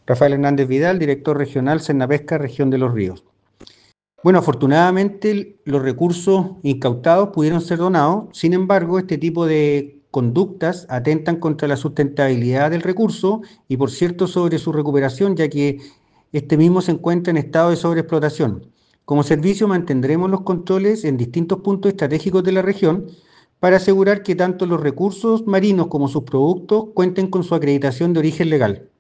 Rafael Hernández Vidal, director regional Cernapesca, Región de los Ríos. Bueno, afortunadamente los recursos incautados pudieron ser donados, sin embargo, este tipo de conductas atentan contra la sustentabilidad del recurso y, por cierto, sobre su recuperación, ya que este mismo se encuentra en estado de sobreexplotación. Como servicio mantendremos los controles en distintos puntos estratégicos de la región para asegurar que tanto los recursos marinos como sus productos cuenten con su acreditación de origen legal.